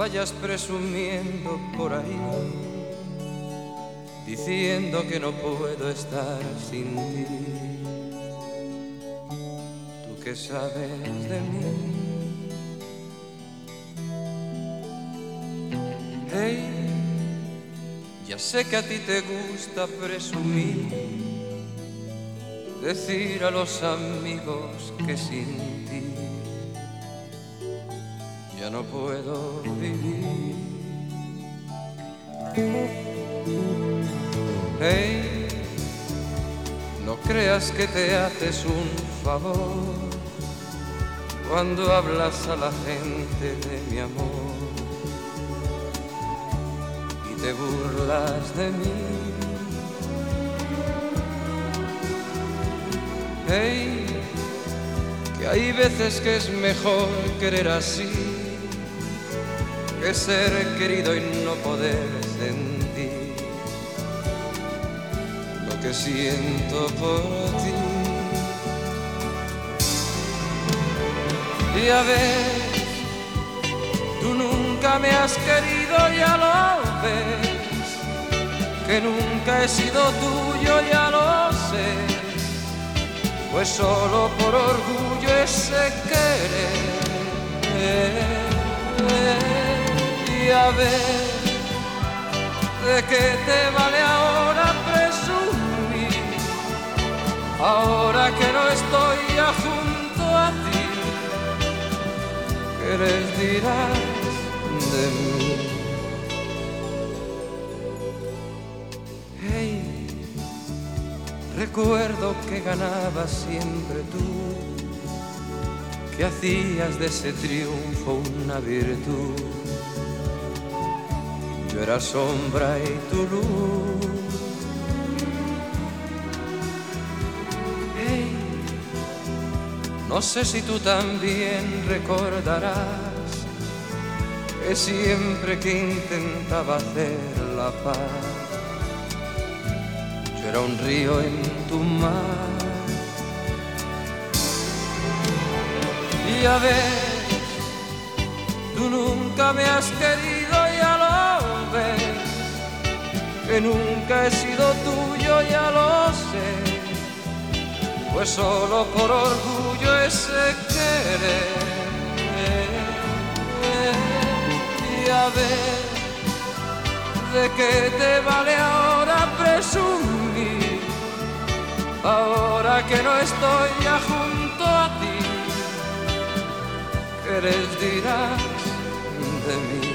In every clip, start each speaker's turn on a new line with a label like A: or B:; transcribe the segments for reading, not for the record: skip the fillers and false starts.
A: vayas presumiendo por ahí, diciendo que no puedo estar sin ti. ¿Tú qué sabes de mí? Hey, ya sé que a ti te gusta presumir, decir a los amigos que sin ti ya no puedo vivir. Hey, no creas que te haces un favor cuando hablas a la gente de mi amor y te burlas de mí. Hey, que hay veces que es mejor querer así que ser querido y no poder sentir lo que siento por ti. Y a ver, tú nunca me has querido, ya lo ves, que nunca he sido tuyo, ya lo sé, pues solo por orgullo ese querer. Y a ver, ¿de qué te vale ahora presumir? Ahora que no estoy ya junto a ti, ¿qué les dirás de mí? Hey, recuerdo que ganabas siempre tú, que hacías de ese triunfo una virtud. Yo era sombra y tu luz. Hey, no sé si tú también recordarás que siempre que intentaba hacer la paz, yo era un río en tu mar. Y a ver, tú nunca me has querido, ya lo ves, que nunca he sido tuyo, ya lo sé, pues solo por orgullo ese querer. Y a ver, ¿de qué te vale ahora presumir? Ahora que no estoy ya junto a ti, ¿qué les dirás de mí?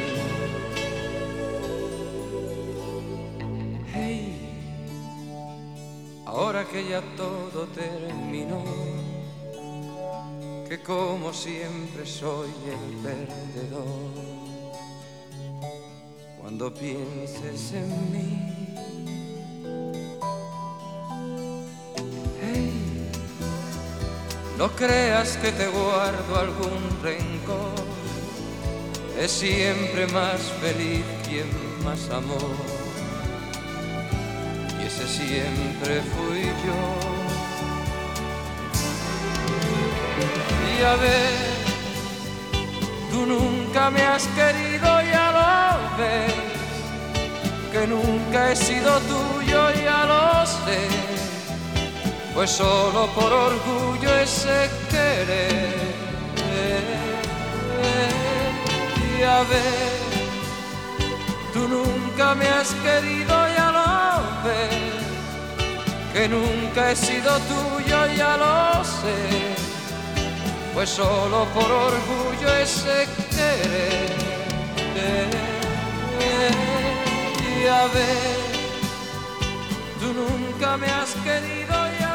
A: Hey, ahora que ya todo terminó, que como siempre soy el perdedor, cuando pienses en mí, hey, no creas que te guardo algún rencor, es siempre más feliz quien más amó, y ese siempre fui yo. Y a ver, tú nunca me has querido, ya lo ves, que nunca he sido tuyo, ya lo sé, pues solo por orgullo ese querer. Y a ver, tú nunca me has querido, ya lo ves, que nunca he sido tuyo, ya lo sé, pues solo por orgullo ese querer. Y a ver, tú nunca me has querido, ya